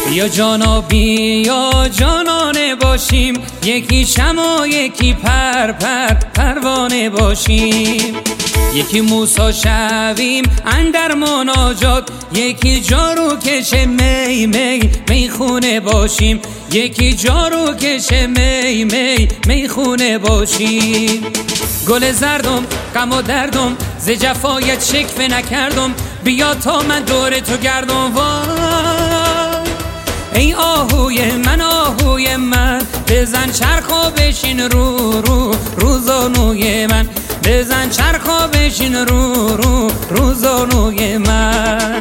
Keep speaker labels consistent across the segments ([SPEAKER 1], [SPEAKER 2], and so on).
[SPEAKER 1] بیا جانا بیا جانانه باشیم، یکی شمع و یکی پروانه باشیم. یکی موسی شویم اندر مناجات، یکی جارو کش میخونه باشیم. یکی جارو کش میخونه باشیم. گل زردم غم و دردم ز جفایت شکوه نکردم، بیا تا من دور تو گردم. وای ای آهوی من بزن چرخ و بشین رو زانوی من. بزن چرخ و بشین رو زانوی من.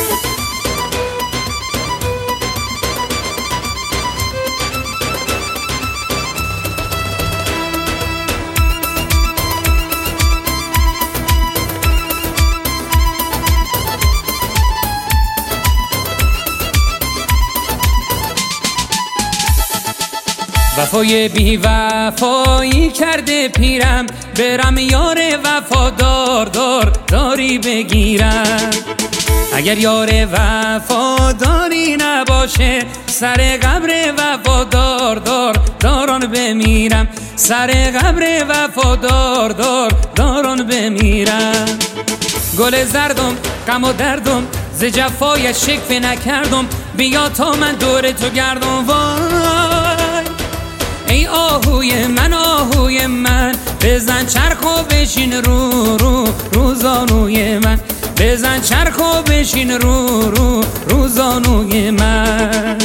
[SPEAKER 1] وفای بی وفایی کرده پیرم، برم یار وفادار داری بگیرم. اگر یار وفاداری نباشه، سر قبر وفاداران بمیرم. سر قبر وفاداران بمیرم. گل زردم غم و دردم ز جفای شکوه نکردم، بیا تا من دور تو گردم. وای ای آهوی من بزن چرخ و بشین رو زانوی من. بزن چرخ و بشین رو زانوی من.